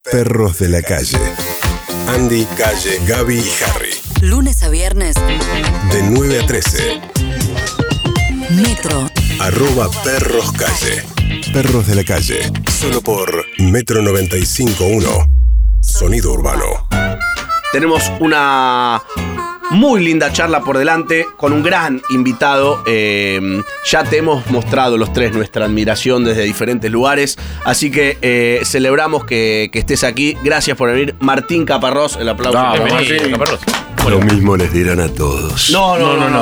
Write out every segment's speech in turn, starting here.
Perros de la Calle. Andy, Calle, Gaby y Harry. Lunes a viernes. De 9 a 13. Metro. @perroscalle. Perros de la Calle. Solo por Metro 95.1. Sonido urbano. Tenemos una muy linda charla por delante con un gran invitado. Ya te hemos mostrado los tres nuestra admiración desde diferentes lugares. Así que celebramos que estés aquí. Gracias por venir. Martín Caparrós, el aplauso. Martín Caparrós. Lo mismo les dirán a todos. No.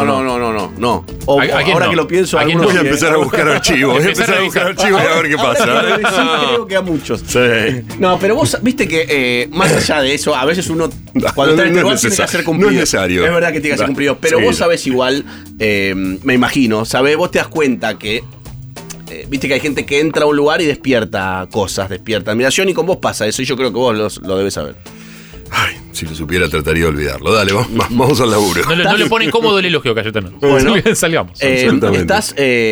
Ahora no? Que lo pienso, voy a empezar a buscar archivos. Voy a empezar a buscar archivos y a ver qué pasa. Creo que a muchos. Sí. No, pero vos viste que más allá de eso, a veces uno cuando está en el lugar tiene que hacer cumplido. No es necesario. Es verdad que tiene que hacer cumplido. Pero vos sabés igual, me imagino, vos te das cuenta que viste que hay gente que entra a un lugar y despierta cosas, despierta admiración, y con vos pasa eso, y yo creo que vos lo debes saber. Ay, si lo supiera trataría de olvidarlo. Dale, vamos al laburo. No le pone cómodo el elogio, Cayetano. Bueno, salgamos. No estás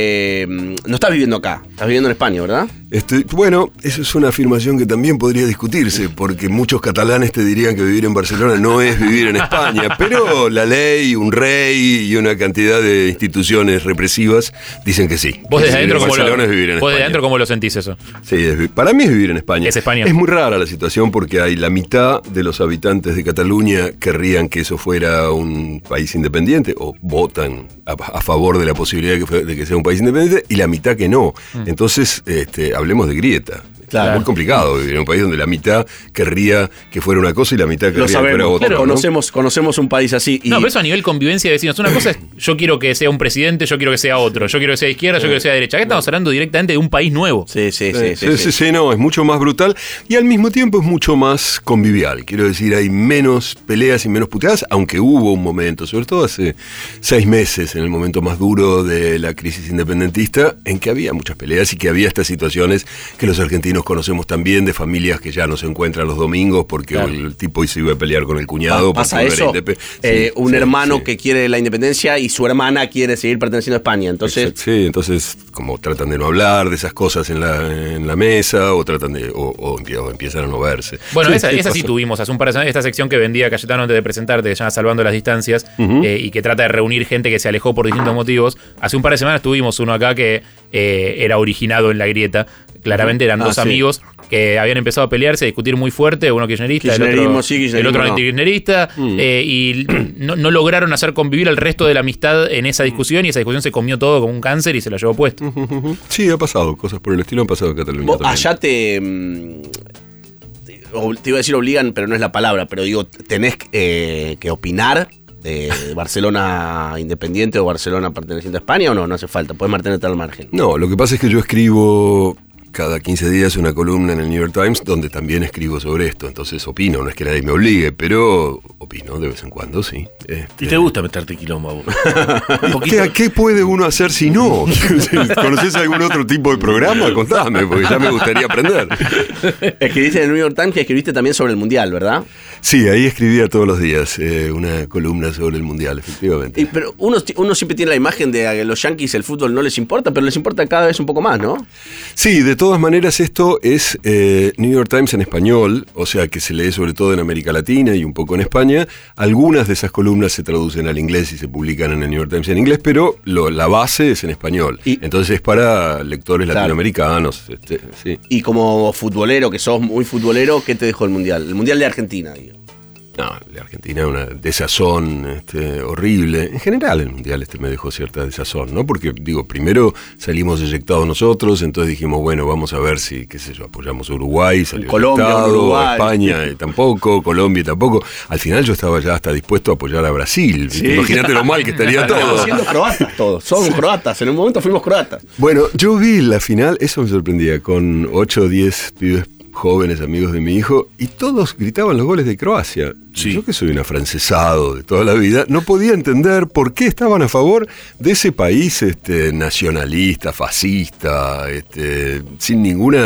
viviendo acá, estás viviendo en España, ¿verdad? Bueno, eso es una afirmación que también podría discutirse, porque muchos catalanes te dirían que vivir en Barcelona no es vivir en España, pero la ley, un rey y una cantidad de instituciones represivas dicen que sí. Vos desde adentro, ¿cómo lo sentís eso? Sí, para mí es vivir en España. Es España. Es muy rara la situación porque hay la mitad de los habitantes de Cataluña querrían que eso fuera un país independiente o votan a favor de la posibilidad de que sea un país independiente, y la mitad que no. Entonces, hablemos de grieta. Claro. Es muy complicado vivir en un país donde la mitad querría que fuera una cosa y la mitad querría que fuera otra. Claro, conocemos un país así. No, pero eso a nivel convivencia decimos, una cosa es yo quiero que sea un presidente, yo quiero que sea otro, yo quiero que sea de izquierda, yo quiero que sea de derecha. Acá estamos hablando directamente de un país nuevo. Sí, no, es mucho más brutal y al mismo tiempo es mucho más convivial. Quiero decir, hay menos peleas y menos puteadas, aunque hubo un momento, sobre todo hace 6 meses, en el momento más duro de la crisis independentista, en que había muchas peleas y que había estas situaciones que los argentinos conocemos también, de familias que ya no se encuentran los domingos porque el tipo se iba a pelear con el cuñado. ¿Pasa eso? Un hermano que quiere la independencia y su hermana quiere seguir perteneciendo a España. Entonces, entonces como tratan de no hablar de esas cosas en la mesa, o tratan de o empiezan a no verse. Bueno, esa sí tuvimos hace un par de semanas, esta sección que vendía Cayetano antes de presentarte, que se llama Salvando las Distancias, y que trata de reunir gente que se alejó por distintos motivos. Hace un par de semanas tuvimos uno acá que era originado en la grieta. Claramente eran dos amigos que habían empezado a pelearse, a discutir muy fuerte, uno kirchnerista, el otro antikirchnerista, y no lograron hacer convivir al resto de la amistad en esa discusión, y esa discusión se comió todo como un cáncer y se la llevó puesto. Sí, ha pasado, cosas por el estilo han pasado en Cataluña. Vos, allá te iba a decir obligan, pero no es la palabra, pero digo, tenés que opinar de Barcelona independiente o Barcelona perteneciente a España, o no hace falta, puedes mantenerte al margen. No, lo que pasa es que yo escribo cada 15 días una columna en el New York Times donde también escribo sobre esto, entonces opino, no es que nadie me obligue, pero opino de vez en cuando, sí. ¿Y te gusta meterte quilombo a vos? ¿Qué puede uno hacer si no? ¿Conoces algún otro tipo de programa? Contame, porque ya me gustaría aprender. Escribiste en el New York Times, que escribiste también sobre el Mundial, ¿verdad? Sí, ahí escribía todos los días una columna sobre el Mundial, efectivamente. Pero uno siempre tiene la imagen de que a los Yankees el fútbol no les importa, pero les importa cada vez un poco más, ¿no? Sí, de todas maneras esto es New York Times en español, o sea que se lee sobre todo en América Latina y un poco en España. Algunas de esas columnas se traducen al inglés y se publican en el New York Times en inglés, pero la base es en español. Entonces es para lectores latinoamericanos. Sí. Y como futbolero, que sos muy futbolero, ¿qué te dejó el Mundial? El Mundial de Argentina, digo. No, la Argentina una desazón horrible. En general el Mundial me dejó cierta desazón, ¿no? Porque, primero salimos eyectados nosotros, entonces dijimos, bueno, vamos a ver si, qué sé yo, apoyamos a Uruguay, salió Colombia, Uruguay. España tampoco, Colombia tampoco. Al final yo estaba ya hasta dispuesto a apoyar a Brasil. Sí. Imagínate lo mal que estaría todo. Estamos siendo croatas todos, somos croatas, en un momento fuimos croatas. Bueno, yo vi la final, eso me sorprendía, con 8 o 10 pibes jóvenes amigos de mi hijo, y todos gritaban los goles de Croacia. Sí. Yo, que soy un afrancesado de toda la vida, no podía entender por qué estaban a favor de ese país nacionalista, fascista, sin ninguna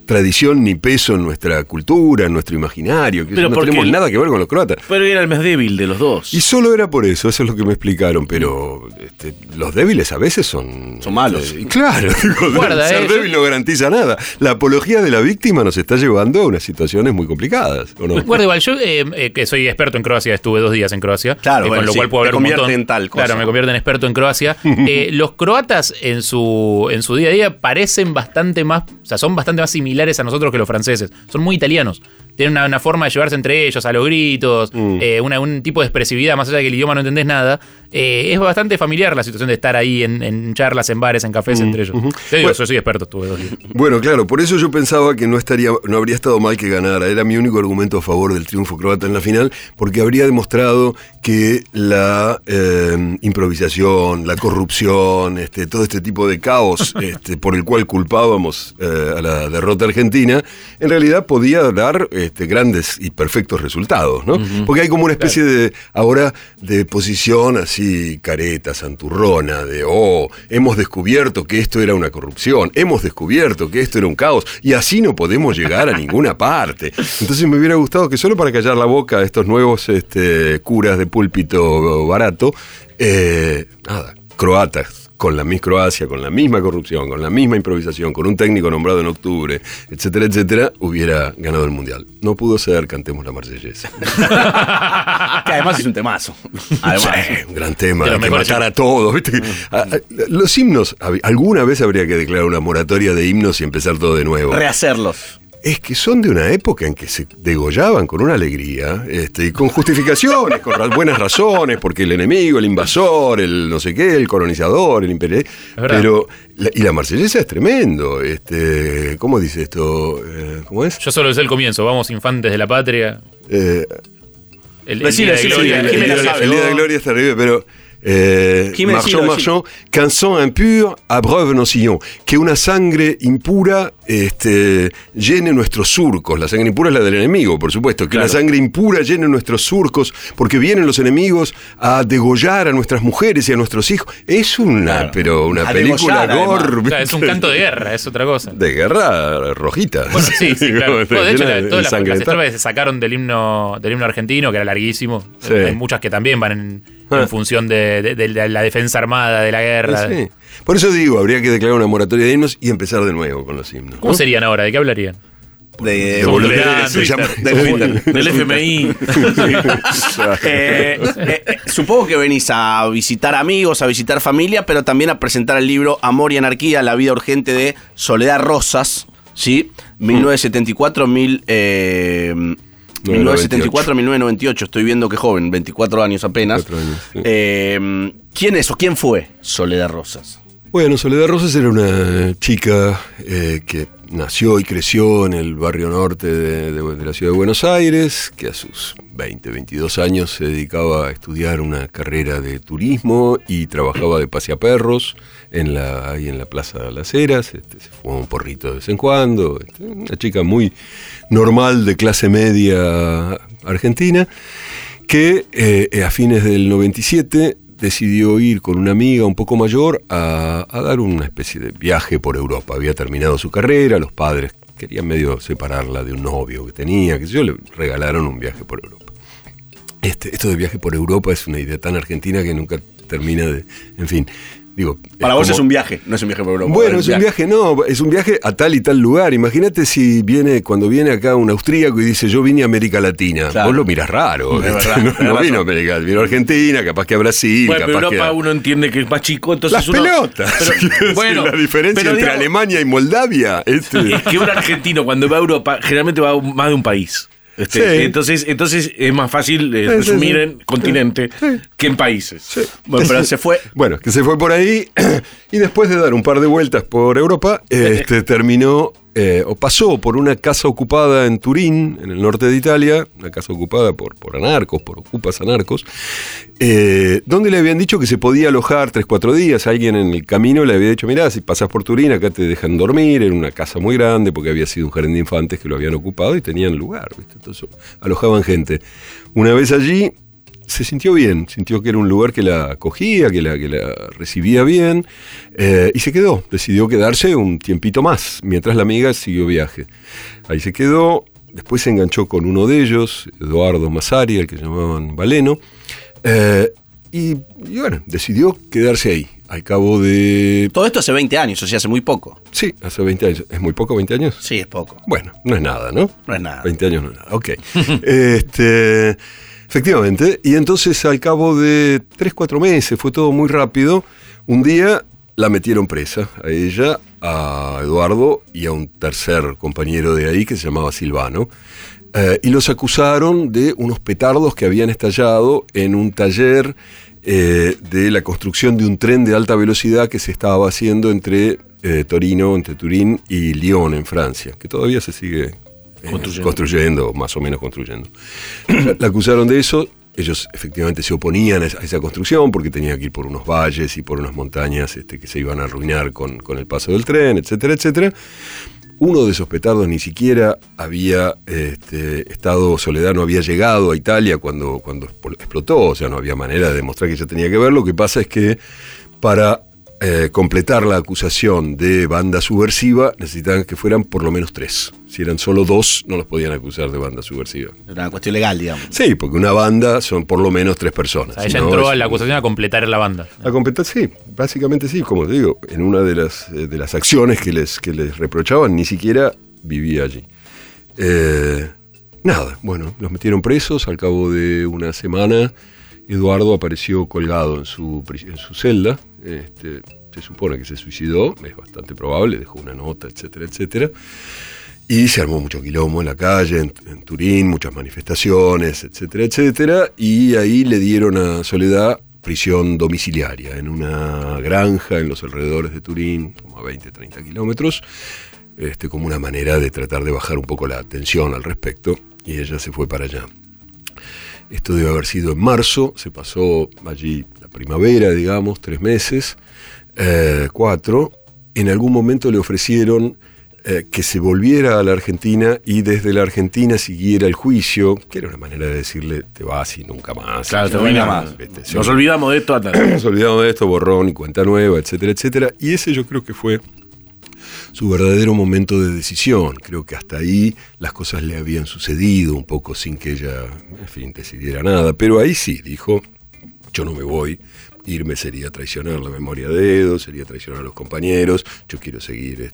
tradición ni peso en nuestra cultura, en nuestro imaginario, que Pero no porque tenemos nada que ver con los croatas. Pero era el más débil de los dos. Y solo era por eso es lo que me explicaron, pero los débiles a veces son malos. Claro, digo, Guarda, ser débil no garantiza nada. La apología de la víctima nos está llevando a unas situaciones muy complicadas, ¿o no? Guarda, igual, yo que soy experto en Croacia, estuve 2 días en Croacia, Claro, con bueno, lo sí, cual puedo te hablar un convierte montón. en tal cosa. Claro, me convierte en experto en Croacia. Los croatas en su día a día parecen bastante más, o sea, son bastante más similares a nosotros que los franceses. Son muy italianos. Tienen una forma de llevarse entre ellos, a los gritos, un tipo de expresividad, más allá de que el idioma no entendés nada. Es bastante familiar la situación de estar ahí en charlas, en bares, en cafés entre ellos. Te digo, yo soy experto, estuve 2 días. Bueno, claro, por eso yo pensaba que no habría estado mal que ganara. Era mi único argumento a favor del triunfo croata en la final, porque habría demostrado que la improvisación, la corrupción, todo este tipo de caos por el cual culpábamos a la derrota argentina, en realidad podía dar grandes y perfectos resultados, ¿no? Porque hay como una especie de posición así careta, santurrona, de hemos descubierto que esto era una corrupción, hemos descubierto que esto era un caos, y así no podemos llegar a ninguna parte. Entonces me hubiera gustado que solo para callar la boca a estos nuevos curas de púlpito barato, croatas, con la misma Croacia, con la misma corrupción, con la misma improvisación, con un técnico nombrado en octubre, etcétera, etcétera, hubiera ganado el Mundial. No pudo ser, cantemos la Marsellesa. Que además es un temazo. Además. Sí, un gran tema, hay que matar a todos, ¿viste? Los himnos, alguna vez habría que declarar una moratoria de himnos y empezar todo de nuevo. Rehacerlos. Es que son de una época en que se degollaban con una alegría, y con justificaciones, con buenas razones, porque el enemigo, el invasor, el no sé qué, el colonizador, el imperial. Pero, y la Marsellesa es tremendo. ¿Cómo dice esto? ¿Cómo es? Yo solo sé el comienzo, vamos infantes de la patria. El día de gloria. El día de gloria es terrible, pero... Marchons, qu'un impur abreuve nos sillons. Que una sangre impura llene nuestros surcos. La sangre impura es la del enemigo, por supuesto. Que la sangre impura llene nuestros surcos, porque vienen los enemigos a degollar a nuestras mujeres y a nuestros hijos. Es una película gore. Claro, es un canto de guerra, es otra cosa. De guerra rojita. Bueno, sí, claro. De hecho, todas las estrofas se sacaron del himno argentino, que era larguísimo. Sí. Hay muchas que también van en función de la defensa armada, de la guerra. Sí. Por eso digo, habría que declarar una moratoria de himnos y empezar de nuevo con los himnos. ¿Cómo serían ahora? ¿De qué hablarían? Del FMI. Supongo que venís a visitar amigos, a visitar familia, pero también a presentar el libro Amor y Anarquía, la vida urgente de Soledad Rosas, ¿sí? 1974-1998, estoy viendo que joven, 24 años apenas. 24 años, sí. ¿Quién es o quién fue Soledad Rosas? Bueno, Soledad Rosas era una chica que nació y creció en el barrio norte de la ciudad de Buenos Aires, que a sus 20, 22 años se dedicaba a estudiar una carrera de turismo y trabajaba de paseaperros ahí en la Plaza de las Heras. Se fumaba un porrito de vez en cuando. Una chica muy normal de clase media argentina que a fines del 97 decidió ir con una amiga un poco mayor a dar una especie de viaje por Europa. Había terminado su carrera, los padres querían medio separarla de un novio que tenía, que le regalaron un viaje por Europa. Esto de viaje por Europa es una idea tan argentina que nunca termina de... En fin, digo... Para vos es un viaje, no es un viaje por Europa. Bueno, es un viaje a tal y tal lugar. Imagínate si cuando viene acá un austríaco y dice yo vine a América Latina. Claro. Vos lo mirás raro. No vino a América Latina, vino a Argentina, capaz que a Brasil. Bueno, capaz pero Europa que uno entiende que es más chico, entonces las pelotas. Bueno, la diferencia entre Alemania y Moldavia. Es que un argentino cuando va a Europa generalmente va a más de un país. Sí. Entonces es más fácil resumir en continente que en países. Sí. Bueno, pero se fue. Bueno, que se fue por ahí y después de dar un par de vueltas por Europa, terminó o pasó por una casa ocupada en Turín, en el norte de Italia, una casa ocupada por anarcos, por ocupas anarcos, donde le habían dicho que se podía alojar 3-4 días. Alguien en el camino le había dicho, mirá, si pasas por Turín, acá te dejan dormir, en una casa muy grande, porque había sido un jardín de infantes que lo habían ocupado y tenían lugar, ¿viste? Entonces alojaban gente. Una vez allí, se sintió bien, sintió que era un lugar que la acogía, que la recibía bien, y se quedó, decidió quedarse un tiempito más, mientras la amiga siguió viaje. Ahí se quedó, después se enganchó con uno de ellos, Eduardo Massari, al que llamaban Valeno, y bueno, decidió quedarse ahí, al cabo de... Todo esto hace 20 años, o sea, hace muy poco. Sí, hace 20 años. ¿Es muy poco, 20 años? Sí, es poco. Bueno, no es nada, ¿no? No es nada. 20 años no es nada, ok. Efectivamente, y entonces al cabo de 3-4 meses, fue todo muy rápido, un día la metieron presa, a ella, a Eduardo y a un tercer compañero de ahí que se llamaba Silvano, y los acusaron de unos petardos que habían estallado en un taller de la construcción de un tren de alta velocidad que se estaba haciendo entre Turín y Lyon en Francia, que todavía se sigue construyendo, más o menos construyendo. La acusaron de eso, ellos efectivamente se oponían a esa construcción porque tenía que ir por unos valles y por unas montañas que se iban a arruinar con el paso del tren, etcétera, etcétera. Uno de esos petardos ni siquiera había estado, Soledad no había llegado a Italia cuando explotó, o sea, no había manera de demostrar que ella tenía que ver. Lo que pasa es que para completar la acusación de banda subversiva necesitaban que fueran por lo menos 3. Si eran solo 2, no los podían acusar de banda subversiva. Era una cuestión legal, digamos. Sí, porque una banda son por lo menos 3 personas. O sea, ella entró a la acusación a completar la banda. A completar, sí, básicamente sí, como te digo, en una de las acciones que les reprochaban, ni siquiera vivía allí. Nada, bueno, los metieron presos. Al cabo de una semana, Eduardo apareció colgado en su celda. Se supone que se suicidó, es bastante probable, dejó una nota, etcétera, etcétera. Y se armó mucho quilombo en la calle, en Turín, muchas manifestaciones, etcétera, etcétera. Y ahí le dieron a Soledad prisión domiciliaria en una granja en los alrededores de Turín, como a 20-30 kilómetros, como una manera de tratar de bajar un poco la tensión al respecto. Y ella se fue para allá. Esto debe haber sido en marzo, se pasó allí la primavera, digamos, 3 meses, 4. En algún momento le ofrecieron que se volviera a la Argentina y desde la Argentina siguiera el juicio, que era una manera de decirle, te vas y nunca más. Claro, te venga más. Nos olvidamos de esto. Nos olvidamos de esto, borrón y cuenta nueva, etcétera, etcétera. Y ese yo creo que fue su verdadero momento de decisión. Creo que hasta ahí las cosas le habían sucedido un poco sin que ella, en fin, decidiera nada. Pero ahí sí, dijo, yo no me voy, irme sería traicionar la memoria de Edo, sería traicionar a los compañeros, yo quiero seguir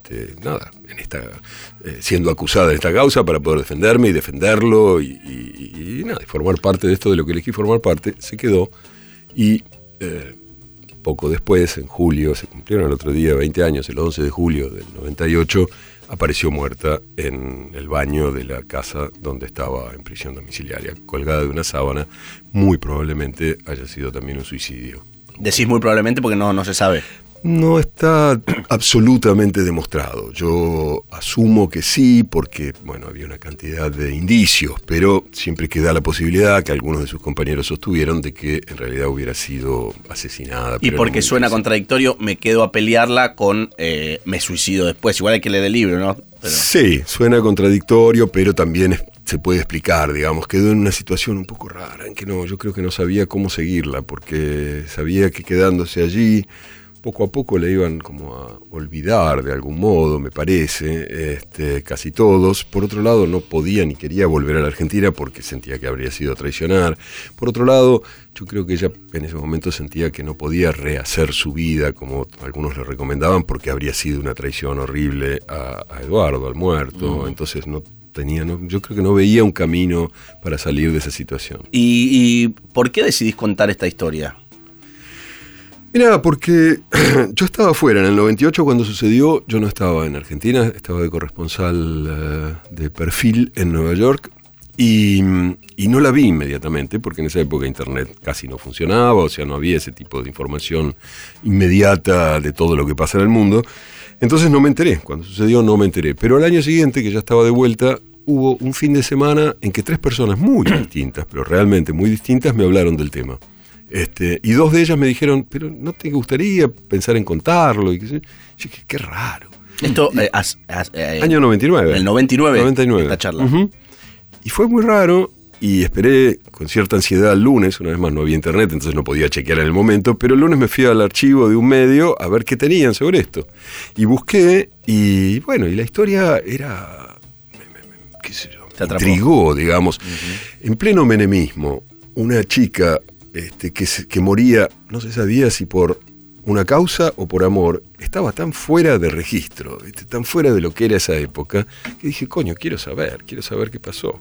siendo acusada en esta causa para poder defenderme y defenderlo y formar parte de esto de lo que elegí formar parte. Se quedó y poco después, en julio, se cumplieron el otro día 20 años, el 11 de julio del 98, apareció muerta en el baño de la casa donde estaba en prisión domiciliaria, colgada de una sábana. Muy probablemente haya sido también un suicidio. Decís muy probablemente porque no se sabe. No está absolutamente demostrado. Yo asumo que sí, porque bueno, había una cantidad de indicios, pero siempre queda la posibilidad que algunos de sus compañeros sostuvieron de que en realidad hubiera sido asesinada. Y porque suena contradictorio, me quedo a pelearla con me suicido después. Igual hay que leer el libro, ¿no? Pero... Sí, suena contradictorio, pero también se puede explicar, digamos. Quedó en una situación un poco rara, en que yo creo que no sabía cómo seguirla, porque sabía que quedándose allí poco a poco le iban como a olvidar de algún modo, me parece, casi todos. Por otro lado, no podía ni quería volver a la Argentina porque sentía que habría sido traicionar. Por otro lado, yo creo que ella en ese momento sentía que no podía rehacer su vida, como algunos le recomendaban, porque habría sido una traición horrible a Eduardo, al muerto. Entonces yo creo que no veía un camino para salir de esa situación. ¿Y por qué decidís contar esta historia? Mira, porque yo estaba afuera en el 98 cuando sucedió, yo no estaba en Argentina, estaba de corresponsal de Perfil en Nueva York y no la vi inmediatamente porque en esa época internet casi no funcionaba, o sea, no había ese tipo de información inmediata de todo lo que pasa en el mundo. Entonces no me enteré, cuando sucedió no me enteré, pero al año siguiente, que ya estaba de vuelta, hubo un fin de semana en que 3 personas muy distintas, pero realmente muy distintas, me hablaron del tema. Y 2 de ellas me dijeron, pero ¿no te gustaría pensar en contarlo? Y qué raro. Esto, año 99. El 99. Esta charla. Y fue muy raro, y esperé con cierta ansiedad el lunes. Una vez más, no había internet, entonces no podía chequear en el momento, pero el lunes me fui al archivo de un medio a ver qué tenían sobre esto. Y busqué, y bueno, y la historia era, qué sé yo, me intrigó, digamos. En pleno menemismo, una chica que moría, no se sabía si por una causa o por amor, estaba tan fuera de registro, tan fuera de lo que era esa época, que dije, coño, quiero saber qué pasó.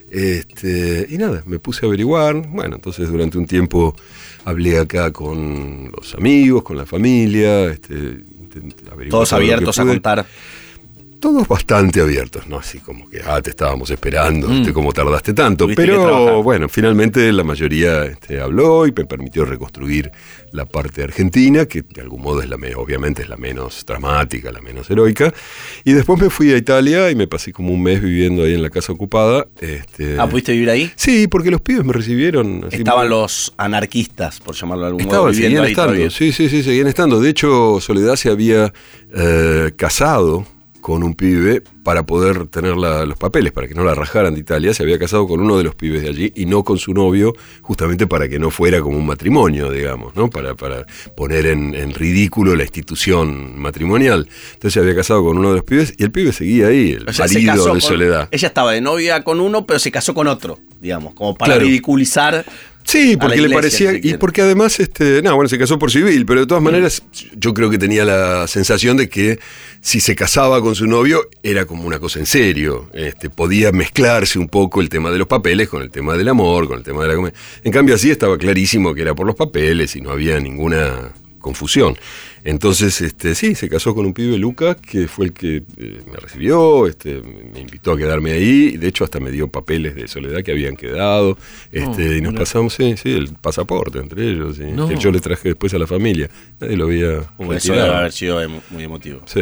Y nada, me puse a averiguar. Bueno, entonces durante un tiempo hablé acá con los amigos, con la familia. Todos abiertos a contar. Todos bastante abiertos, ¿no? Así como que, te estábamos esperando, cómo tardaste tanto. Pero bueno, finalmente la mayoría habló y me permitió reconstruir la parte argentina, que de algún modo obviamente es la menos dramática, la menos heroica. Y después me fui a Italia y me pasé como un mes viviendo ahí en la casa ocupada. ¿Pudiste vivir ahí? Sí, porque los pibes me recibieron. Así, estaban los anarquistas, por llamarlo de algún modo, viviendo ahí todavía. Sí, seguían estando. De hecho, Soledad se había casado con un pibe para poder tener los papeles, para que no la rajaran de Italia. Se había casado con uno de los pibes de allí y no con su novio, justamente para que no fuera como un matrimonio, digamos, ¿no? Para poner en ridículo la institución matrimonial. Entonces se había casado con uno de los pibes y el pibe seguía ahí, el marido de Soledad. Ella estaba de novia con uno, pero se casó con otro, digamos, como para ridiculizar. Sí, porque le parecía, y porque además, se casó por civil, pero de todas maneras yo creo que tenía la sensación de que si se casaba con su novio era como una cosa en serio, podía mezclarse un poco el tema de los papeles con el tema del amor, con el tema de la comedia. En cambio así estaba clarísimo que era por los papeles y no había ninguna confusión. Entonces, sí, se casó con un pibe, Luca, que fue el que me recibió, me invitó a quedarme ahí, y de hecho hasta me dio papeles de Soledad que habían quedado, y nos pasamos, el pasaporte entre ellos, que yo le traje después a la familia. Nadie lo había retirado. Eso debe haber sido muy emotivo. Sí.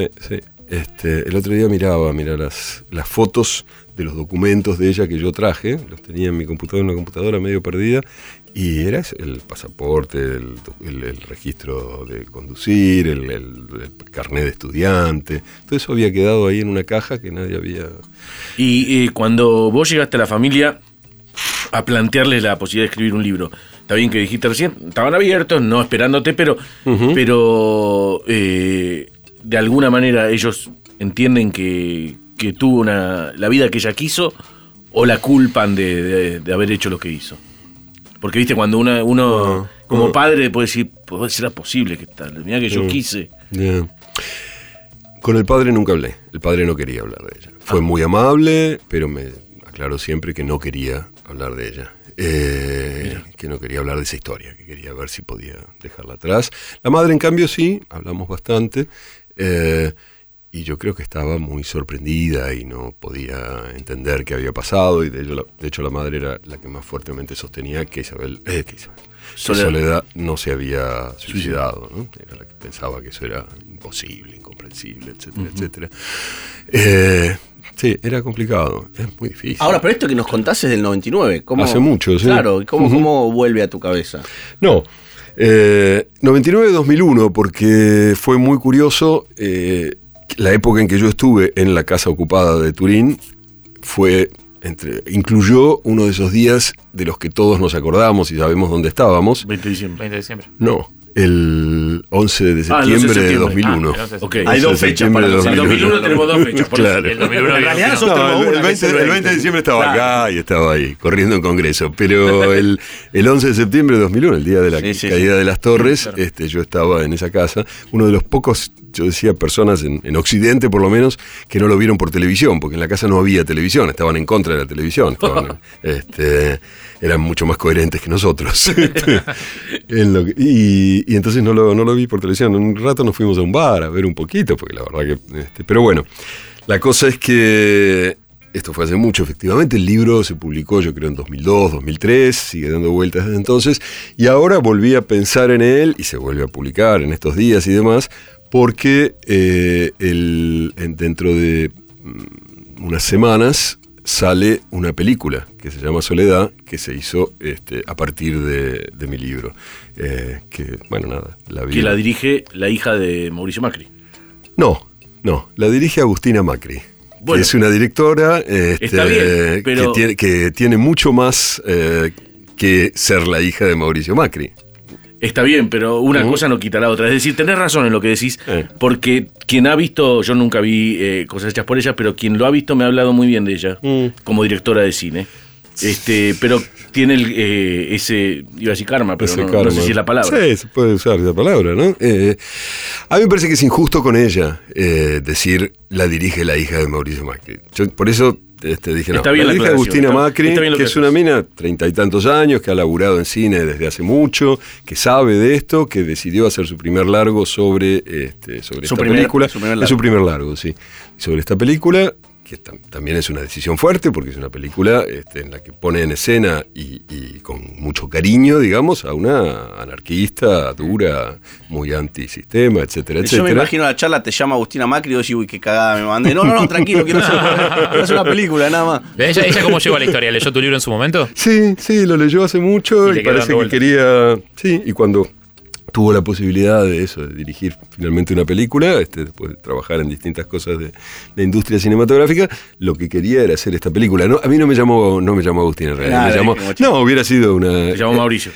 El otro día miraba las fotos de los documentos de ella que yo traje, los tenía en mi computadora, en una computadora medio perdida, y era el pasaporte, el registro de conducir, el carnet de estudiante. Todo eso había quedado ahí en una caja que nadie había... Y cuando vos llegaste a la familia a plantearles la posibilidad de escribir un libro, está bien que dijiste recién, estaban abiertos, no esperándote, pero de alguna manera ellos entienden que tuvo la vida que ella quiso, o la culpan de haber hecho lo que hizo. Porque viste, cuando uno como padre puede decir, ¿será posible que tal? Mirá que yo quise. Yeah. Con el padre nunca hablé. El padre no quería hablar de ella. Fue muy amable, pero me aclaró siempre que no quería hablar de ella. Que no quería hablar de esa historia, que quería ver si podía dejarla atrás. La madre, en cambio, sí, hablamos bastante. Y yo creo que estaba muy sorprendida y no podía entender qué había pasado, y de hecho la madre era la que más fuertemente sostenía que Soledad no se había suicidado, ¿no? Era la que pensaba que eso era imposible, incomprensible, etcétera, etcétera. Sí, era complicado, es muy difícil. Ahora, pero esto que nos contaste es del 99. Hace mucho, sí. Claro, ¿cómo vuelve a tu cabeza? No, 99-2001, porque fue muy curioso. La época en que yo estuve en la casa ocupada de Turín incluyó uno de esos días de los que todos nos acordamos y sabemos dónde estábamos. 20 de diciembre. No, el 11 de septiembre de 2001. Hay dos fechas para el 2001 tenemos dos fechas. Claro. El 2001 en realidad nosotros tenemos una. El 20 de diciembre estaba acá y estaba ahí, corriendo en Congreso. Pero el 11 de septiembre de 2001, el día de la caída de las torres, claro. Yo estaba en esa casa. Uno de los pocos, yo decía, personas en Occidente, por lo menos, que no lo vieron por televisión, porque en la casa no había televisión, estaban en contra de la televisión. Eran mucho más coherentes que nosotros. Y entonces no lo vi por televisión. Un rato nos fuimos a un bar a ver un poquito, porque la verdad que... pero bueno, la cosa es que esto fue hace mucho, efectivamente. El libro se publicó, yo creo, en 2002, 2003, sigue dando vueltas desde entonces, y ahora volví a pensar en él, y se vuelve a publicar en estos días y demás, porque dentro de unas semanas sale una película que se llama Soledad, que se hizo a partir de mi libro. Que, bueno, nada. Que la dirige la hija de Mauricio Macri. No, la dirige Agustina Macri. que es una directora está bien, pero que tiene mucho más que ser la hija de Mauricio Macri. Está bien, pero una cosa no quita la otra. Es decir, tenés razón en lo que decís, porque quien ha visto, yo nunca vi Cosas hechas por ella, pero quien lo ha visto me ha hablado muy bien de ella, como directora de cine. Pero tiene ese, iba a decir karma, pero no sé si es la palabra. Sí, se puede usar esa palabra, ¿no? A mí me parece que es injusto con ella decir la dirige la hija de Mauricio Macri. Yo por eso dije, no, está bien la hija de Agustina Macri, está bien que es una mina 30 y tantos años, que ha laburado en cine desde hace mucho, que sabe de esto, que decidió hacer su primer largo sobre esta película. Es su primer largo, sí. Sobre esta película, que también es una decisión fuerte, porque es una película en la que pone en escena y con mucho cariño, digamos, a una anarquista dura, muy antisistema, etcétera, etcétera. Yo me imagino la charla, te llama Agustina Macri y vos decís, uy, qué cagada me mandé. No, tranquilo, quiero hacer una película, nada más. ¿Ella cómo llegó a la historia? ¿Leyó tu libro en su momento? Sí, lo leyó hace mucho y parece que quería... Sí, y cuando tuvo la posibilidad de dirigir finalmente una película, después de trabajar en distintas cosas de la industria cinematográfica, lo que quería era hacer esta película. A mí no me llamó Agustín en realidad. Hubiera sido una... Me llamó Mauricio.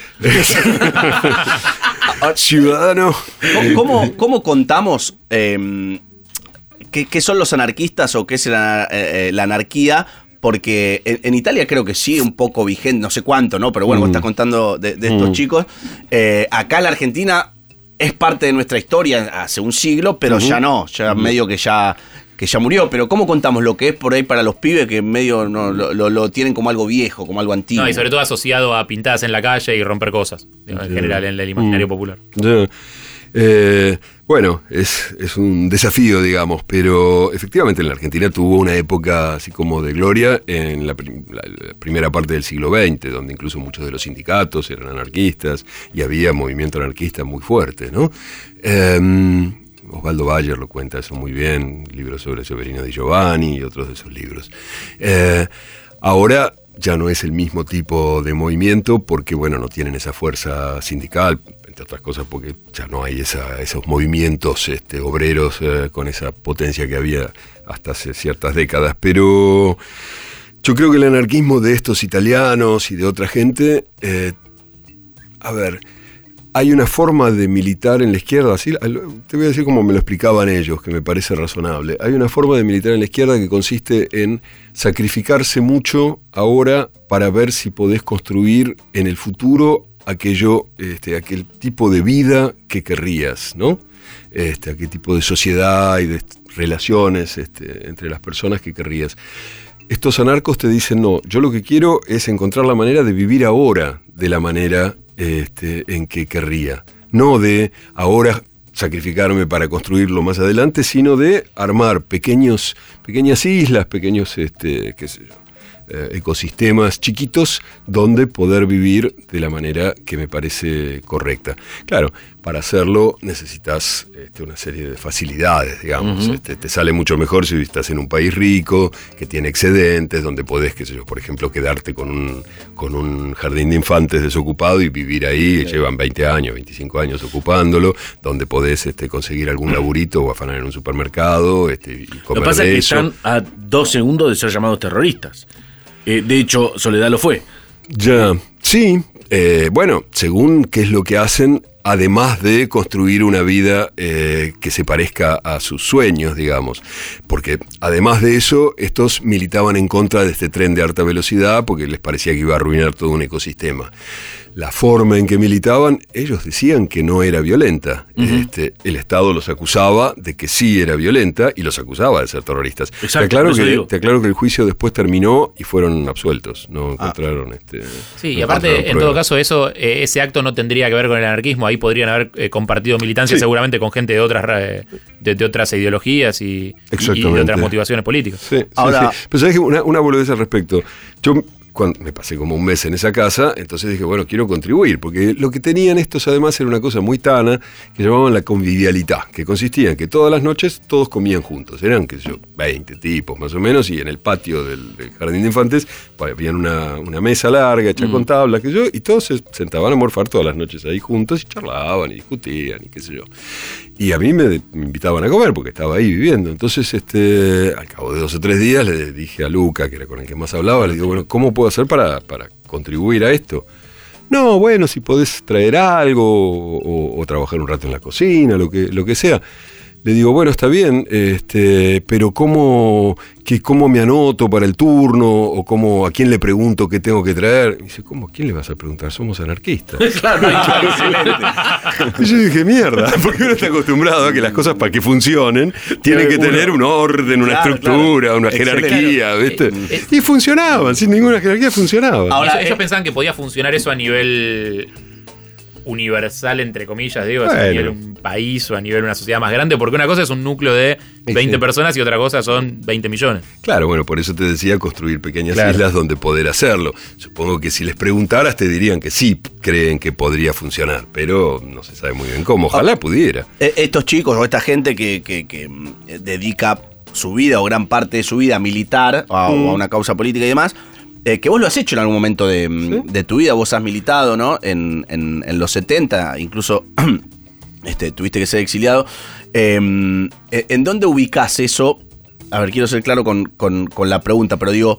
Ciudadano. ¿Cómo contamos qué son los anarquistas o qué es la anarquía? Porque en Italia creo que sí, un poco vigente, no sé cuánto, ¿no? Pero bueno, vos estás contando de estos chicos. Acá en la Argentina es parte de nuestra historia hace un siglo, pero ya no, medio que ya murió. Pero ¿cómo contamos lo que es por ahí para los pibes que medio lo tienen como algo viejo, como algo antiguo? No, y sobre todo asociado a pintadas en la calle y romper cosas, en general, en el imaginario popular. Bueno, es un desafío, digamos, pero efectivamente en la Argentina tuvo una época así como de gloria en la primera parte del siglo XX, donde incluso muchos de los sindicatos eran anarquistas y había movimiento anarquista muy fuerte, ¿no? Osvaldo Bayer lo cuenta eso muy bien, libros sobre Severino Di Giovanni y otros de esos libros. Ahora ya no es el mismo tipo de movimiento porque, bueno, no tienen esa fuerza sindical, entre otras cosas porque ya no hay esos movimientos obreros con esa potencia que había hasta hace ciertas décadas. Pero yo creo que el anarquismo de estos italianos y de otra gente, hay una forma de militar en la izquierda, así, te voy a decir como me lo explicaban ellos, que me parece razonable. Hay una forma de militar en la izquierda que consiste en sacrificarse mucho ahora para ver si podés construir en el futuro aquel tipo de vida que querrías, ¿no? Aquel tipo de sociedad y de relaciones entre las personas que querrías. Estos anarcos te dicen, no, yo lo que quiero es encontrar la manera de vivir ahora de la manera en que querría. No de ahora sacrificarme para construirlo más adelante, sino de armar pequeñas islas, pequeños qué sé yo, ecosistemas chiquitos donde poder vivir de la manera que me parece correcta. Claro, para hacerlo necesitas una serie de facilidades, digamos. Te sale mucho mejor si estás en un país rico, que tiene excedentes, donde podés, qué sé yo, por ejemplo, quedarte con un jardín de infantes desocupado y vivir ahí, llevan 20 años, 25 años ocupándolo, donde podés conseguir algún laburito o afanar en un supermercado y comer. Lo que pasa es que están a 2 segundos de ser llamados terroristas. De hecho, Soledad lo fue. Ya, sí. Bueno, según qué es lo que hacen, además de construir una vida que se parezca a sus sueños, digamos. Porque además de eso, estos militaban en contra de este tren de alta velocidad porque les parecía que iba a arruinar todo un ecosistema. La forma en que militaban, ellos decían que no era violenta. El Estado los acusaba de que sí era violenta y los acusaba de ser terroristas. Exacto, te aclaro que el juicio después terminó y fueron absueltos. No encontraron Sí, y aparte, en todo caso, ese acto no tendría que ver con el anarquismo. Ahí podrían haber compartido militancia seguramente con gente de otras ideologías y de otras motivaciones políticas. Sí, ahora, sí. Pero sabés que una boludez al respecto. cuando me pasé como un mes en esa casa, entonces dije, bueno, quiero contribuir, porque lo que tenían estos además era una cosa muy tana, que llamaban la convivialidad, que consistía en que todas las noches todos comían juntos, eran, qué sé yo, 20 tipos más o menos, y en el patio del jardín de infantes habían una mesa larga hecha con tablas, qué sé yo, y todos se sentaban a morfar todas las noches ahí juntos y charlaban y discutían y qué sé yo. Y a mí me invitaban a comer porque estaba ahí viviendo. Entonces, al cabo de 2 o 3 días le dije a Luca, que era con el que más hablaba, le digo, bueno, ¿cómo puedo hacer para contribuir a esto? No, bueno, si podés traer algo o trabajar un rato en la cocina, lo que sea. Le digo, bueno, está bien, pero ¿cómo me anoto para el turno? ¿O a quién le pregunto qué tengo que traer? Y dice, ¿cómo? ¿A quién le vas a preguntar? Somos anarquistas. Claro, excelente. Y yo dije, mierda, porque uno está acostumbrado a que las cosas para que funcionen tienen que tener un orden, una estructura, una jerarquía, ¿viste? Y funcionaban, sin ninguna jerarquía funcionaba. Ahora, ellos pensaban que podía funcionar eso a nivel universal, entre comillas, digo, a nivel de un país o a nivel de una sociedad más grande, porque una cosa es un núcleo de 20 personas y otra cosa son 20 millones. Claro, bueno, por eso te decía construir pequeñas islas donde poder hacerlo. Supongo que si les preguntaras te dirían que sí creen que podría funcionar, pero no se sabe muy bien cómo. Ojalá pudiera. Estos chicos o esta gente que dedica su vida o gran parte de su vida a militar o a una causa política y demás, que vos lo has hecho en algún momento de tu vida, vos has militado, ¿no? En los 70, incluso tuviste que ser exiliado. ¿En dónde ubicás eso? A ver, quiero ser claro con la pregunta, pero digo,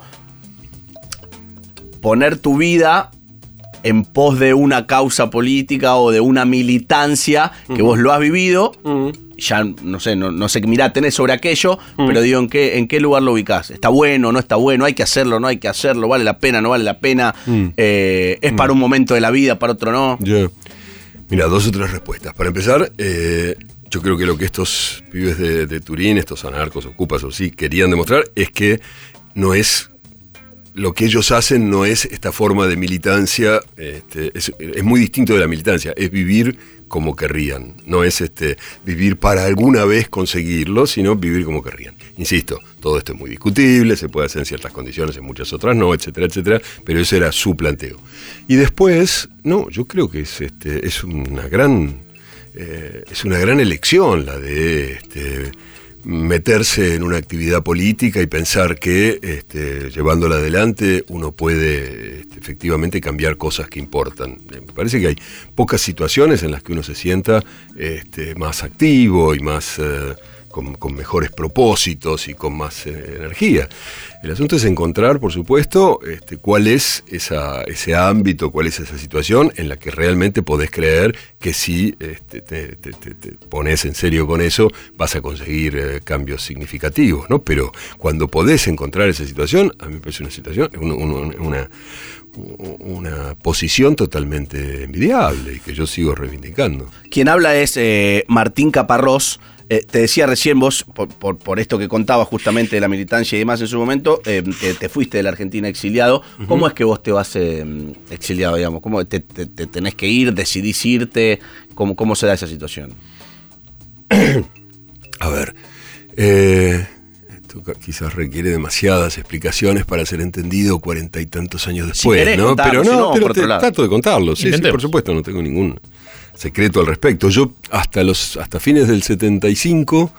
poner tu vida en pos de una causa política o de una militancia que vos lo has vivido, ya no sé qué mirá tenés sobre aquello, pero digo, ¿en qué lugar lo ubicás? ¿Está bueno, no está bueno? ¿Hay que hacerlo, no hay que hacerlo? ¿Vale la pena, no vale la pena? ¿Es para un momento de la vida, para otro no? Mira, 2 o 3 respuestas. Para empezar, yo creo que lo que estos pibes de Turín, estos anarcos, ocupas o sí, querían demostrar es que no es... Lo que ellos hacen no es esta forma de militancia, es muy distinto de la militancia, es vivir como querrían, no es vivir para alguna vez conseguirlo, sino vivir como querrían. Insisto, todo esto es muy discutible, se puede hacer en ciertas condiciones, en muchas otras no, etcétera, etcétera, pero ese era su planteo. Y después, no, yo creo que es una gran elección la de... meterse en una actividad política y pensar que llevándola adelante uno puede efectivamente cambiar cosas que importan. Me parece que hay pocas situaciones en las que uno se sienta más activo y más con mejores propósitos y con más energía. El asunto es encontrar, por supuesto, cuál es ese ámbito, cuál es esa situación en la que realmente podés creer que si te pones en serio con eso vas a conseguir cambios significativos, ¿no? Pero cuando podés encontrar esa situación, a mí me parece una situación, una posición totalmente envidiable y que yo sigo reivindicando. Quien habla es Martín Caparrós. Te decía recién vos, por esto que contabas justamente de la militancia y demás en su momento, que te fuiste de la Argentina exiliado. ¿Cómo es que vos te vas exiliado, digamos? ¿Cómo te tenés que ir? ¿Decidís irte? ¿Cómo se da esa situación? A ver, esto quizás requiere demasiadas explicaciones para ser entendido 40 y tantos años después, si querés, ¿no? Pero trato de contarlo. Sí, por supuesto, no tengo ningún secreto al respecto. Yo hasta fines del 75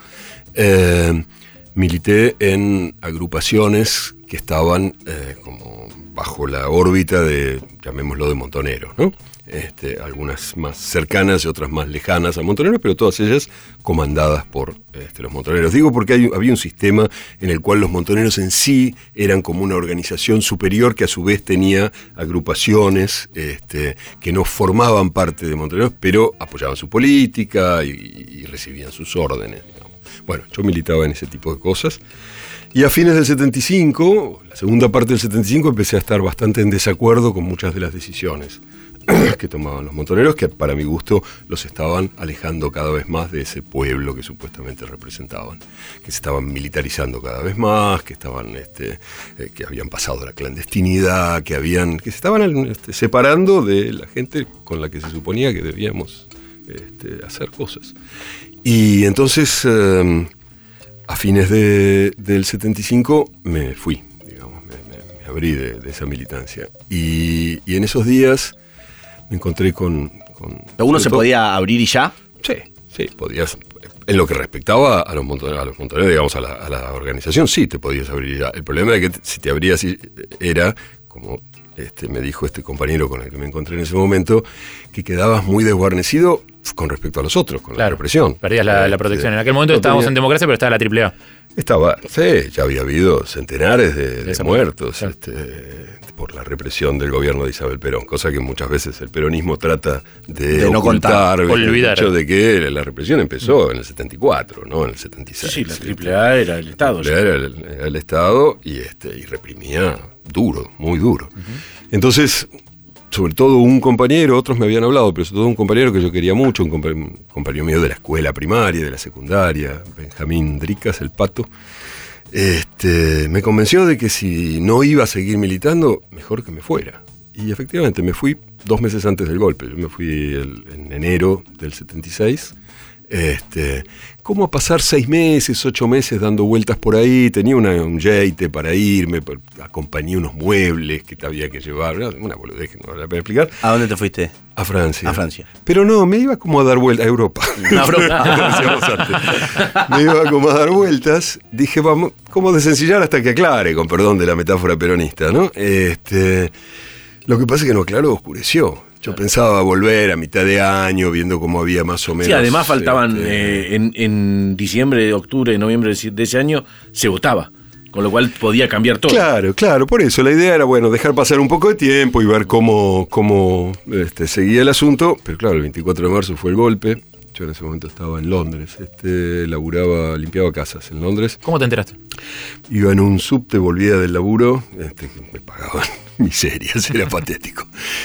milité en agrupaciones que estaban como bajo la órbita de, llamémoslo, de Montoneros, ¿no? Algunas más cercanas y otras más lejanas a Montoneros, pero todas ellas comandadas por los Montoneros. Digo porque había un sistema en el cual los Montoneros en sí eran como una organización superior que a su vez tenía agrupaciones que no formaban parte de Montoneros, pero apoyaban su política y recibían sus órdenes, digamos. Bueno, yo militaba en ese tipo de cosas. Y a fines del 75, la segunda parte del 75, empecé a estar bastante en desacuerdo con muchas de las decisiones que tomaban los Montoneros, que para mi gusto los estaban alejando cada vez más de ese pueblo que supuestamente representaban, que se estaban militarizando cada vez más, que estaban que habían pasado a la clandestinidad, que se estaban separando de la gente con la que se suponía que debíamos hacer cosas. Y entonces, a fines del 75 me fui, digamos, me abrí de esa militancia. Y en esos días me encontré con ¿Uno se podía abrir y ya? Sí, podías. En lo que respectaba a los montoneros, digamos, a la organización, sí te podías abrir ya. El problema es que si te abrías era, como me dijo este compañero con el que me encontré en ese momento, que quedabas muy desguarnecido con respecto a los otros, con la represión. Perdías la protección. En aquel momento estábamos en democracia, pero estaba la AAA. Ya había habido centenares de muertos, claro, por la represión del gobierno de Isabel Perón, cosa que muchas veces el peronismo trata de no ocultar, olvidar. El hecho de que la represión empezó en el 74, no en el 76. Sí, la AAA era el Estado. Era el Estado y reprimía duro, muy duro. Uh-huh. Entonces, sobre todo un compañero, otros me habían hablado, pero sobre todo un compañero que yo quería mucho, un compañero mío de la escuela primaria, de la secundaria, Benjamín Dricas, el Pato, me convenció de que si no iba a seguir militando, mejor que me fuera. Y efectivamente me fui 2 meses antes del golpe. Yo me fui en enero del 76. ¿Cómo a pasar 6 meses, 8 meses dando vueltas por ahí? Tenía un yeite para irme, acompañé unos muebles que había que llevar, una boludez que no vale la pena explicar. ¿A dónde te fuiste? A Francia. A Francia. Pero no, me iba como a dar vueltas a Europa. Me iba como a dar vueltas. Dije, vamos, como desencillar hasta que aclare, con perdón de la metáfora peronista, ¿no? Lo que pasa es que no aclaró, oscureció. Yo pensaba volver a mitad de año, viendo cómo había más o menos... Sí, además faltaban, en diciembre, octubre, noviembre de ese año, se votaba, con lo cual podía cambiar todo. Claro, por eso. La idea era, dejar pasar un poco de tiempo y ver cómo seguía el asunto. Pero claro, el 24 de marzo fue el golpe. Yo en ese momento estaba en Londres, limpiaba casas en Londres. ¿Cómo te enteraste? Iba en un subte, volvía del laburo, me pagaban miserias, era patético.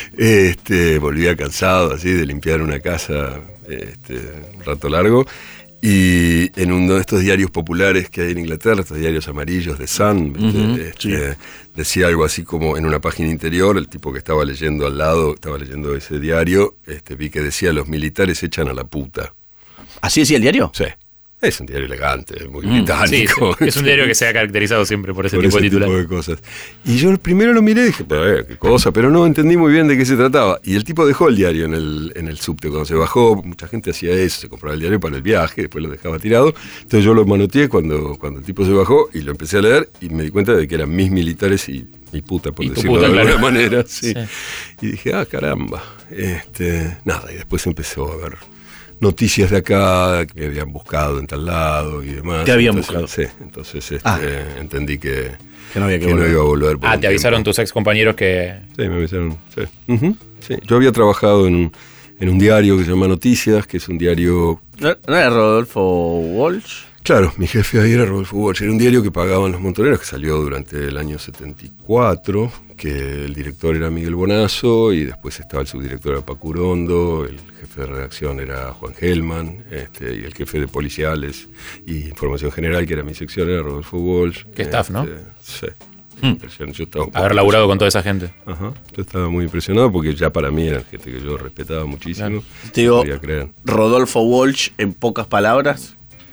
Volvía cansado así de limpiar una casa un rato largo. Y en uno de estos diarios populares que hay en Inglaterra, estos diarios amarillos de Sun, sí, decía algo así como en una página interior, el tipo que estaba leyendo al lado, estaba leyendo ese diario, vi que decía: los militares echan a la puta. ¿Así decía el diario? Sí. Es un diario elegante, muy británico. Sí. Es un diario que se ha caracterizado siempre por ese tipo de titulares. Tipo de cosas. Y yo primero lo miré y dije, qué cosa, pero no entendí muy bien de qué se trataba. Y el tipo dejó el diario en el subte. Cuando se bajó, mucha gente hacía eso, se compraba el diario para el viaje, después lo dejaba tirado. Entonces yo lo manoteé cuando el tipo se bajó y lo empecé a leer y me di cuenta de que eran mis militares y mi puta, por decirlo de alguna manera. Sí. Y dije, caramba. Nada, y después empezó a ver noticias de acá, que me habían buscado en tal lado y demás. ¿Te habían buscado? Sí, entonces entendí que no iba a volver. Te avisaron tus ex compañeros que... Sí, me avisaron, sí. Uh-huh, sí. Yo había trabajado en un diario que se llama Noticias, que es un diario... ¿No era Rodolfo Walsh? Claro, mi jefe ahí era Rodolfo Walsh. Era un diario que pagaban los montoneros, que salió durante el año 74, que el director era Miguel Bonazo, y después estaba el subdirector era Paco Urondo, el jefe de redacción era Juan Gelman, y el jefe de policiales y información general, que era mi sección, era Rodolfo Walsh. Qué staff, ¿no? Sí. Yo estaba haber laburado con toda esa gente. Ajá. Yo estaba muy impresionado porque ya para mí eran gente que yo respetaba muchísimo. Claro. Te digo, Rodolfo Walsh, en pocas palabras.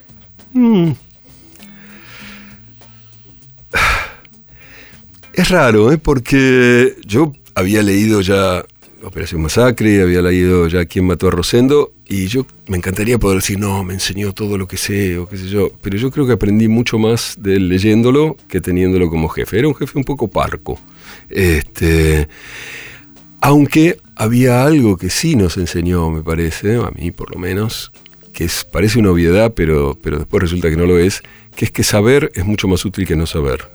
Es raro, porque yo había leído ya Operación Masacre, había leído ya Quién mató a Rosendo, y yo me encantaría poder decir, no, me enseñó todo lo que sé, o qué sé yo, pero yo creo que aprendí mucho más de él leyéndolo que teniéndolo como jefe. Era un jefe un poco parco. Aunque había algo que sí nos enseñó, me parece, a mí por lo menos, que parece una obviedad, pero después resulta que no lo es, que es que saber es mucho más útil que no saber.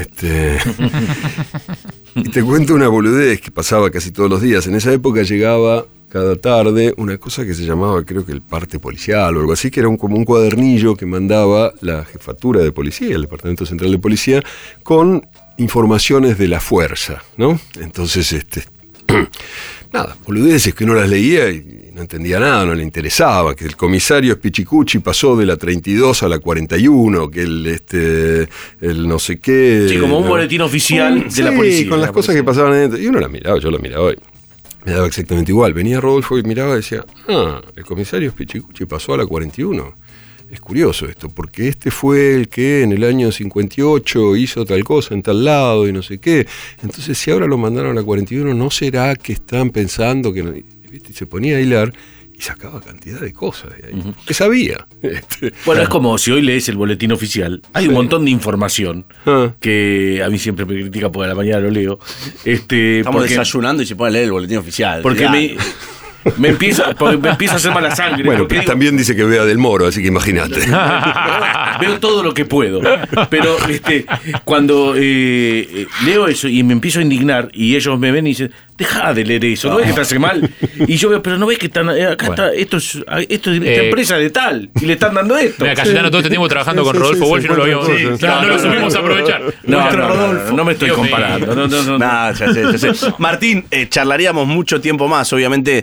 Y te cuento una boludez que pasaba casi todos los días. En esa época llegaba cada tarde una cosa que se llamaba, creo que el parte policial o algo así, que era como un cuadernillo que mandaba la jefatura de policía, el Departamento Central de Policía, con informaciones de la fuerza, ¿no? Entonces, nada, boludeces que uno las leía y no entendía nada, no le interesaba, que el comisario Spichicucci pasó de la 32 a la 41, que el no sé qué... Sí, como un boletín oficial de la policía. Sí, con las cosas que pasaban adentro. Y uno las miraba, yo las miraba y me daba exactamente igual. Venía Rodolfo y miraba y decía, el comisario Spichicucci pasó a la 41. es curioso esto, porque este fue el que en el año 58 hizo tal cosa en tal lado y no sé qué. Entonces, si ahora lo mandaron a la 41, ¿no será que están pensando que no? ¿Viste? Se ponía a hilar y sacaba cantidad de cosas de ahí. Que sabía. Bueno, es como si hoy lees el boletín oficial. Hay un montón de información que a mí siempre me critica porque a la mañana lo leo. Estamos desayunando y se pone a leer el boletín oficial. Porque me empieza a hacer mala sangre. Bueno, pero también dice que vea Del Moro, así que imagínate. Veo todo lo que puedo. Pero cuando leo eso y me empiezo a indignar y ellos me ven y dicen, deja de leer eso, ¿no ves que te hace mal? Y yo veo, pero no ves que están acá está, esto es esta empresa de tal, y le están dando esto. Mira, Cayetano todo este tiempo trabajando con Rodolfo Walsh y no lo habíamos. No lo supimos aprovechar. No me estoy comparando. No. Nah, ya sé. Martín, charlaríamos mucho tiempo más, obviamente.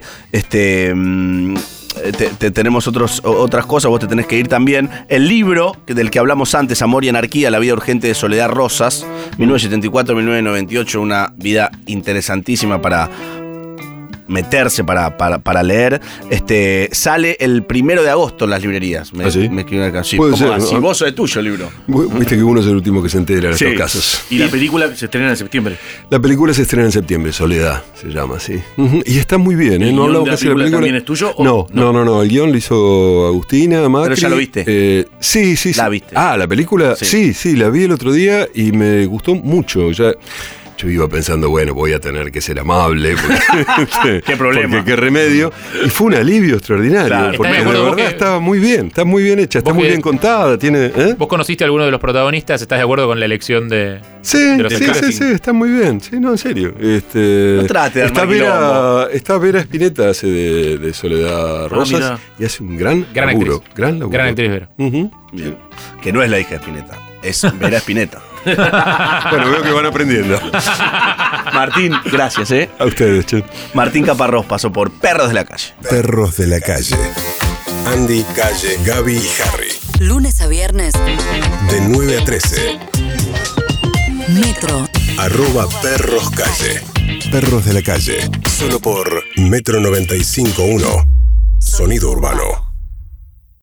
Tenemos otras cosas, vos te tenés que ir también. El libro del que hablamos antes, Amor y Anarquía, la vida urgente de Soledad Rosas, 1974-1998, una vida interesantísima para meterse, para leer. Sale el 1 de agosto en las librerías. Me escribí acá. Sí, puede ser, así, vos sos de tuyo el libro. Viste que uno es el último que se entera de estos casos. Y la película se estrena en septiembre. La película se estrena en septiembre, Soledad se llama, sí. Y está muy bien, ¿eh? No hablamos casi de la película. ¿También es tuyo? No. El guión lo hizo Agustina Macri. ¿Pero ya lo viste? Sí. ¿La viste? La película, sí, la vi el otro día y me gustó mucho. Yo iba pensando, bueno, voy a tener que ser amable. Porque, ¿Qué problema? Porque qué remedio. Y fue un alivio extraordinario. Claro. Porque de verdad estaba muy bien, está muy bien hecha, está muy bien contada. ¿Vos conociste a alguno de los protagonistas? ¿Estás de acuerdo con la elección de los actores? Sí, está muy bien. Sí, no, en serio. No trate de está Vera Spinetta, hace de Soledad Rosas, y hace un gran laburo. Gran actriz, Vera. Bien. Que no es la hija de Spinetta, es Vera Spinetta. Bueno, veo que van aprendiendo. Martín, gracias, A ustedes, che. Martín Caparrós pasó por Perros de la Calle. Perros de la Calle. Andy, Calle, Gaby y Harry. Lunes a viernes. De 9 a 13. Metro. @perroscalle. Perros de la Calle. Solo por Metro 95.1. Sonido urbano.